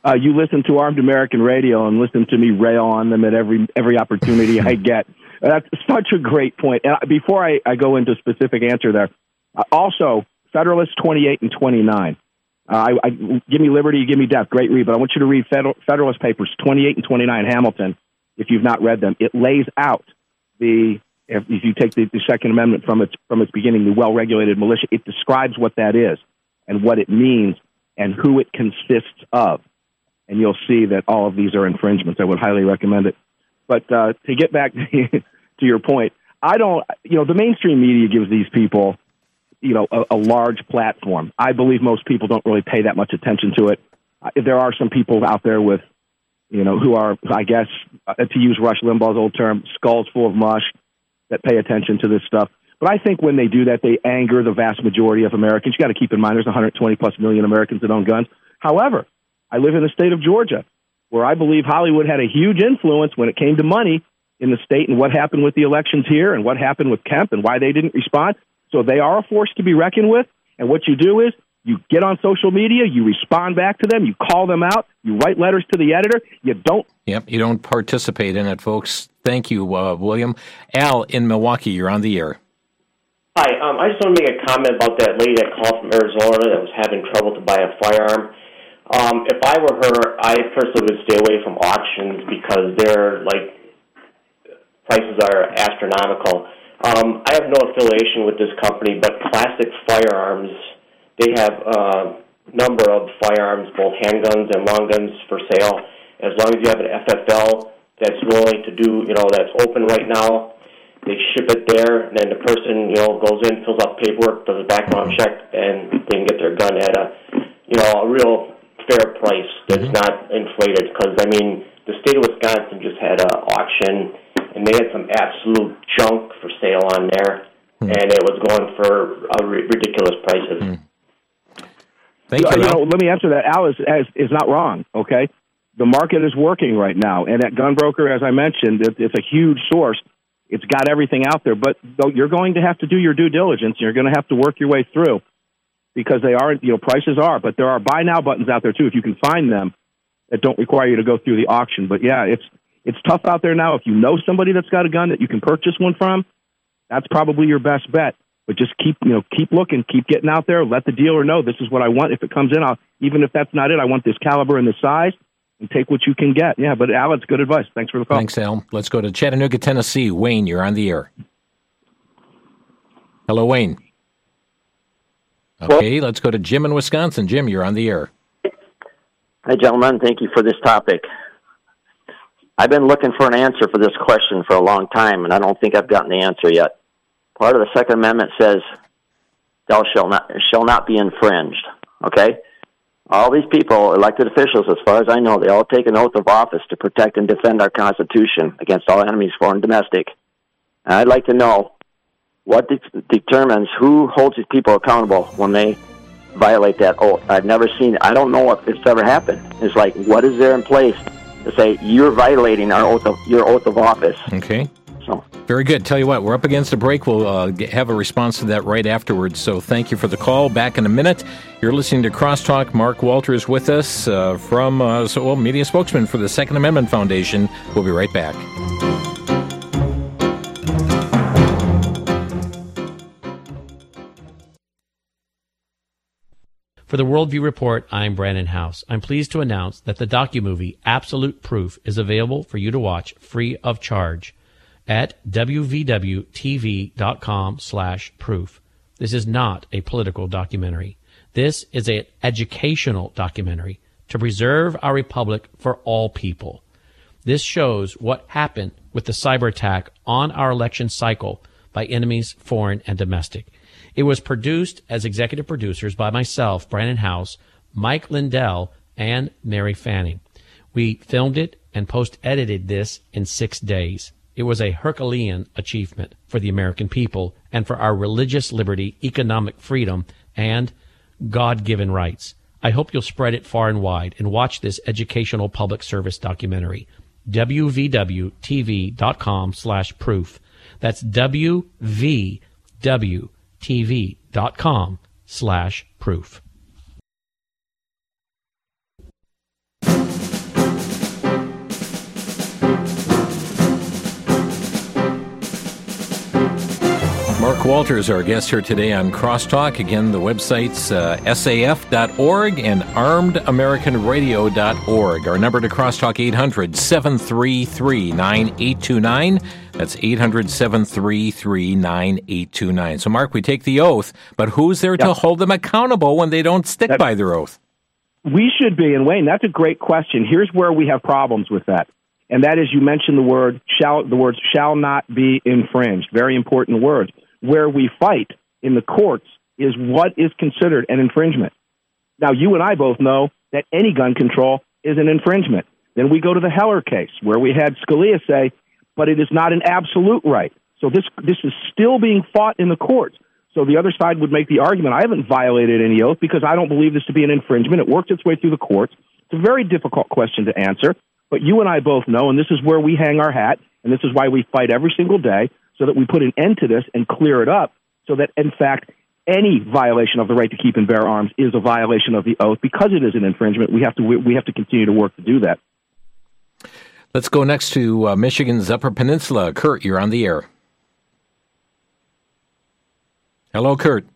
you listen to Armed American Radio and listen to me rail on them at every opportunity I get. That's such a great point. And before I go into a specific answer there, also, Federalist 28 and 29. Give Me Liberty, Give Me Death. Great read, but I want you to read Federalist Papers 28 and 29, Hamilton, if you've not read them. It lays out if you take the Second Amendment from its beginning, the well-regulated militia, it describes what that is and what it means and who it consists of. And you'll see that all of these are infringements. I would highly recommend it. But to get back to your point, the mainstream media gives these people, a large platform. I believe most people don't really pay that much attention to it. There are some people out there with, who are, I guess, to use Rush Limbaugh's old term, skulls full of mush that pay attention to this stuff. But I think when they do that, they anger the vast majority of Americans. You got to keep in mind there's 120+ million Americans that own guns. However, I live in the state of Georgia, where I believe Hollywood had a huge influence when it came to money in the state and what happened with the elections here and what happened with Kemp and why they didn't respond. So they are a force to be reckoned with. And what you do is you get on social media, you respond back to them, you call them out, you write letters to the editor. You don't. Yep, you don't participate in it, folks. Thank you, William. Al in Milwaukee, you're on the air. Hi, I just want to make a comment about that lady that called from Arizona that was having trouble to buy a firearm. If I were her, I personally would stay away from auctions because prices are astronomical. I have no affiliation with this company, but Classic Firearms, they have a number of firearms, both handguns and long guns for sale. As long as you have an FFL that's willing to do, that's open right now, they ship it there, and then the person, goes in, fills out paperwork, does a background check, and they can get their gun at a real fair price that's not inflated. Because, the state of Wisconsin just had an auction, and they had some absolute junk for sale on there, and it was going for ridiculous prices. Thank you. Let me answer that. Al is not wrong, okay? The market is working right now, and at Gunbroker, as I mentioned, it's a huge source. It's got everything out there, but you're going to have to do your due diligence. You're going to have to work your way through because they are, prices are, but there are buy now buttons out there too, if you can find them, that don't require you to go through the auction. But yeah, it's tough out there now. If you know somebody that's got a gun that you can purchase one from, that's probably your best bet. But just keep looking, keep getting out there. Let the dealer know this is what I want. If it comes in, even if that's not it, I want this caliber and this size, and take what you can get. Yeah, but Al, it's good advice. Thanks for the call. Thanks, Al. Let's go to Chattanooga, Tennessee. Wayne, you're on the air. Hello, Wayne. Okay, let's go to Jim in Wisconsin. Jim, you're on the air. Hi, gentlemen. Thank you for this topic. I've been looking for an answer for this question for a long time, and I don't think I've gotten the answer yet. Part of the Second Amendment says, thou shall not be infringed, okay? All these people, elected officials, as far as I know, they all take an oath of office to protect and defend our Constitution against all enemies, foreign and domestic. And I'd like to know what determines who holds these people accountable when they violate that oath. I've never seen it. I don't know if it's ever happened. It's like, what is there in place to say you're violating your oath of office? Okay. Very good. Tell you what, we're up against a break. We'll have a response to that right afterwards. So thank you for the call. Back in a minute. You're listening to Crosstalk. Mark Walters with us from media spokesman for the Second Amendment Foundation. We'll be right back. For the Worldview Report, I'm Brandon House. I'm pleased to announce that the documovie Absolute Proof is available for you to watch free of charge at wvwtv.com/proof. This is not a political documentary. This is an educational documentary to preserve our republic for all people. This shows what happened with the cyber attack on our election cycle by enemies, foreign and domestic. It was produced as executive producers by myself, Brandon House, Mike Lindell, and Mary Fanning. We filmed it and post-edited this in 6 days. It was a Herculean achievement for the American people and for our religious liberty, economic freedom, and God-given rights. I hope you'll spread it far and wide and watch this educational public service documentary. wvwtv.com/proof. That's wvwtv.com/proof. Walters, our guest here today on Crosstalk. Again, the website's saf.org and armedamericanradio.org. Our number to Crosstalk, 800-733-9829. That's 800-733-9829. So, Mark, we take the oath, but who's there to hold them accountable when they don't stick by their oath? We should be. And, Wayne, that's a great question. Here's where we have problems with that. And that is, you mentioned the words shall not be infringed. Very important words. Where we fight in the courts is what is considered an infringement. Now, you and I both know that any gun control is an infringement. Then we go to the Heller case, where we had Scalia say, but it is not an absolute right. So this is still being fought in the courts. So the other side would make the argument, I haven't violated any oath because I don't believe this to be an infringement. It worked its way through the courts. It's a very difficult question to answer. But you and I both know, and this is where we hang our hat, and this is why we fight every single day, so that we put an end to this and clear it up, so that, in fact, any violation of the right to keep and bear arms is a violation of the oath. Because it is an infringement, we have to continue to work to do that. Let's go next to Michigan's Upper Peninsula. Kurt, you're on the air. Hello, Kurt.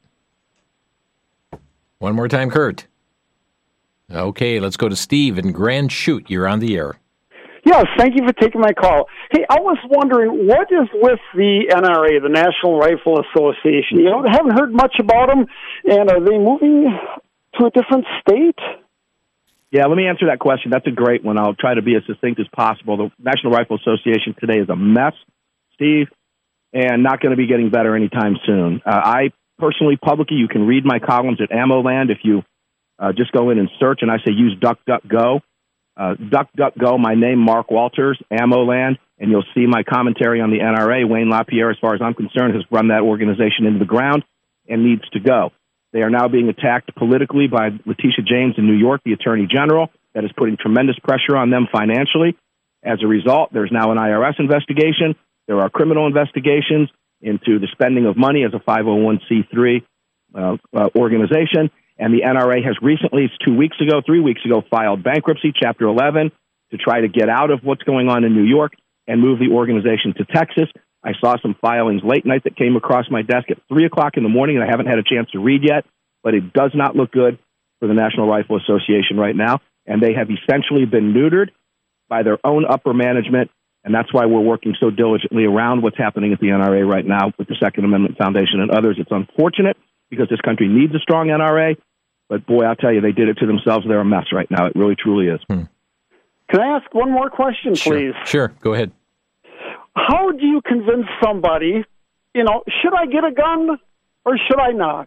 One more time, Kurt. Okay, let's go to Steve in Grand Chute. You're on the air. Yes, thank you for taking my call. Hey, I was wondering, what is with the NRA, the National Rifle Association? You know, I haven't heard much about them, and are they moving to a different state? Yeah, let me answer that question. That's a great one. I'll try to be as succinct as possible. The National Rifle Association today is a mess, Steve, and not going to be getting better anytime soon. I personally, publicly, you can read my columns at AmmoLand if you just go in and search, and I say use DuckDuckGo. DuckDuckGo, my name, Mark Walters, AmmoLand, and you'll see my commentary on the NRA. Wayne LaPierre, as far as I'm concerned, has run that organization into the ground and needs to go. They are now being attacked politically by Letitia James in New York, the Attorney General. That is putting tremendous pressure on them financially. As a result, there's now an IRS investigation. There are criminal investigations into the spending of money as a 501c3 organization. And the NRA has recently, 3 weeks ago, filed bankruptcy, Chapter 11, to try to get out of what's going on in New York and move the organization to Texas. I saw some filings late night that came across my desk at 3 o'clock in the morning, and I haven't had a chance to read yet, but it does not look good for the National Rifle Association right now. And they have essentially been neutered by their own upper management, and that's why we're working so diligently around what's happening at the NRA right now with the Second Amendment Foundation and others. It's unfortunate because this country needs a strong NRA. But, boy, I'll tell you, they did it to themselves. They're a mess right now. It really, truly is. Can I ask one more question, please? Sure. Go ahead. How do you convince somebody, should I get a gun or should I not?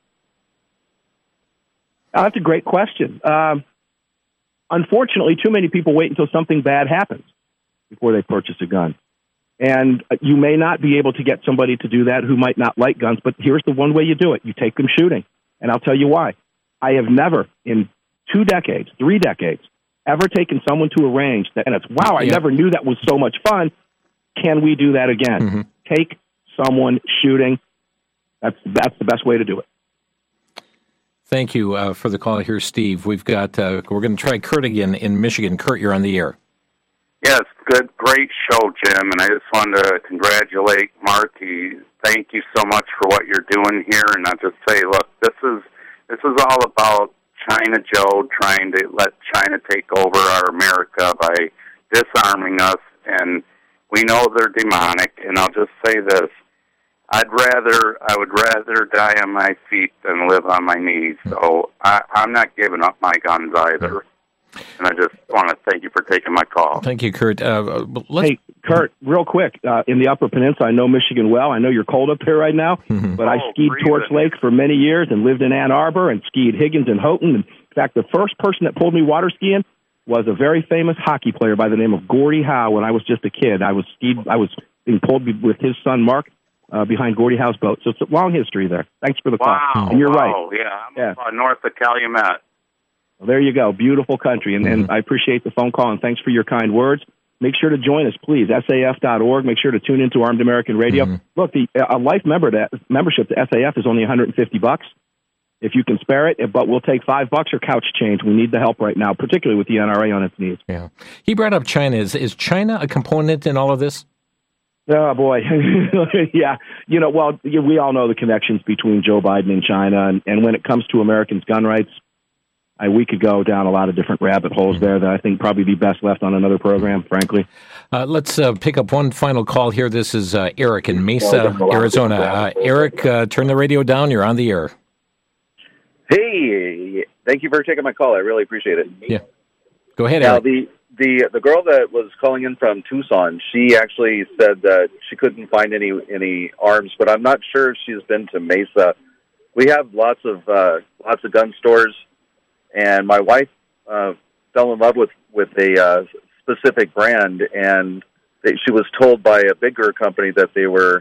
That's a great question. Unfortunately, too many people wait until something bad happens before they purchase a gun. And you may not be able to get somebody to do that who might not like guns, but here's the one way you do it. You take them shooting. And I'll tell you why. I have never, in 3 decades, ever taken someone to a range that, and it's, wow, I never knew that was so much fun. Can we do that again? Mm-hmm. Take someone shooting. That's the best way to do it. Thank you for the call here, Steve. We've got, we're going to try Kurt again in Michigan. Kurt, you're on the air. Yes, great show, Jim, and I just wanted to congratulate Mark. Thank you so much for what you're doing here, and I'll just say, look, this is all about China Joe trying to let China take over our America by disarming us, and we know they're demonic, and I'll just say this. I would rather die on my feet than live on my knees, so I'm not giving up my guns either. And I just want to thank you for taking my call. Thank you, Kurt. Hey, Kurt, real quick, in the Upper Peninsula, I know Michigan well. I know you're cold up there right now, but I skied Torch Lake for many years and lived in Ann Arbor and skied Higgins and Houghton. And in fact, the first person that pulled me water skiing was a very famous hockey player by the name of Gordie Howe when I was just a kid. I was being pulled with his son, Mark, behind Gordie Howe's boat. So it's a long history there. Thanks for the call. And you're right. Yeah, I'm north of Calumet. Well, there you go. Beautiful country. And I appreciate the phone call, and thanks for your kind words. Make sure to join us, please, saf.org. Make sure to tune into Armed American Radio. Look, a life membership to SAF is only $150 if you can spare it, but we'll take $5 or couch change. We need the help right now, particularly with the NRA on its knees. Yeah. He brought up China. Is China a component in all of this? Oh, boy. Yeah. Well, we all know the connections between Joe Biden and China. And when it comes to Americans' gun rights, we could go down a lot of different rabbit holes there that I think probably be best left on another program, frankly. Let's pick up one final call here. This is Eric in Mesa, Arizona. Eric, turn the radio down. You're on the air. Hey, thank you for taking my call. I really appreciate it. Yeah. Go ahead, Now, Eric. the girl that was calling in from Tucson, she actually said that she couldn't find any arms, but I'm not sure if she's been to Mesa. We have lots of gun stores, and my wife fell in love with a specific brand, and she was told by a bigger company that they were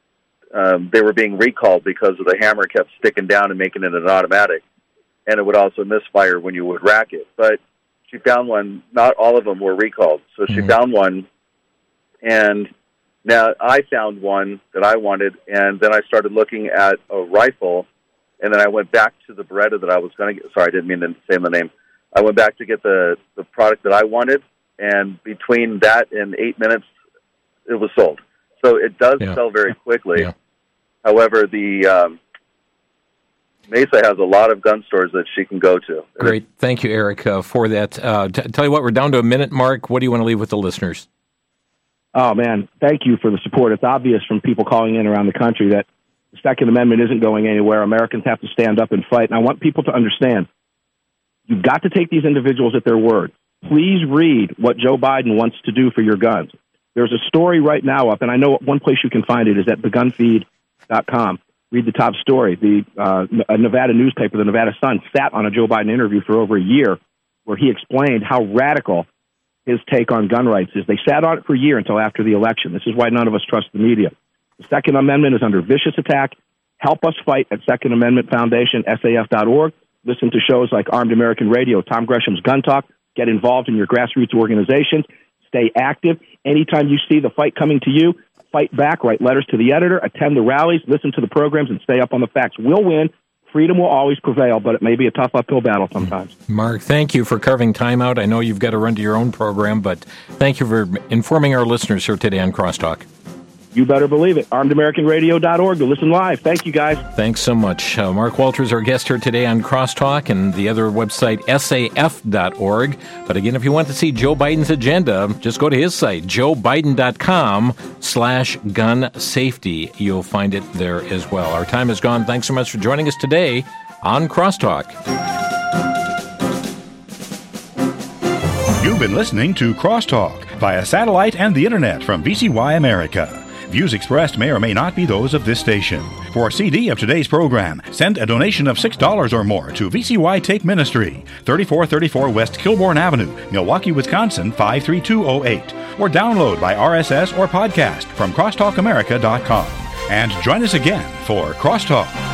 being recalled because of the hammer kept sticking down and making it an automatic, and it would also misfire when you would rack it. But she found one. Not all of them were recalled, so she found one, and now I found one that I wanted, and then I started looking at a rifle, and then I went back to the Beretta that I was going to get. Sorry, I didn't mean to say the name. I went back to get the product that I wanted, and between that and 8 minutes, it was sold. So it does sell very quickly. Yeah. However, the Mesa has a lot of gun stores that she can go to. Great. Thank you, Eric, for that. Tell you what, we're down to a minute, Mark. What do you want to leave with the listeners? Oh, man, thank you for the support. It's obvious from people calling in around the country that the Second Amendment isn't going anywhere. Americans have to stand up and fight. And I want people to understand, you've got to take these individuals at their word. Please read what Joe Biden wants to do for your guns. There's a story right now up, and I know one place you can find it is at thegunfeed.com. Read the top story. A Nevada newspaper, the Nevada Sun, sat on a Joe Biden interview for over a year where he explained how radical his take on gun rights is. They sat on it for a year until after the election. This is why none of us trust the media. The Second Amendment is under vicious attack. Help us fight at Second Amendment Foundation, SAF.org. Listen to shows like Armed American Radio, Tom Gresham's Gun Talk. Get involved in your grassroots organizations. Stay active. Anytime you see the fight coming to you, fight back, write letters to the editor, attend the rallies, listen to the programs, and stay up on the facts. We'll win. Freedom will always prevail, but it may be a tough uphill battle sometimes. Mark, thank you for carving time out. I know you've got to run to your own program, but thank you for informing our listeners here today on Crosstalk. You better believe it. ArmedAmericanRadio.org to listen live. Thank you, guys. Thanks so much. Mark Walters, our guest here today on Crosstalk, and the other website, SAF.org. But again, if you want to see Joe Biden's agenda, just go to his site, joebiden.com/gun safety. You'll find it there as well. Our time is gone. Thanks so much for joining us today on Crosstalk. You've been listening to Crosstalk via satellite and the internet from VCY America. Views expressed may or may not be those of this station. For a CD of today's program, send a donation of $6 or more to VCY Take Ministry, 3434 West Kilbourne Avenue, Milwaukee, Wisconsin, 53208. Or download by RSS or podcast from crosstalkamerica.com. And join us again for Crosstalk.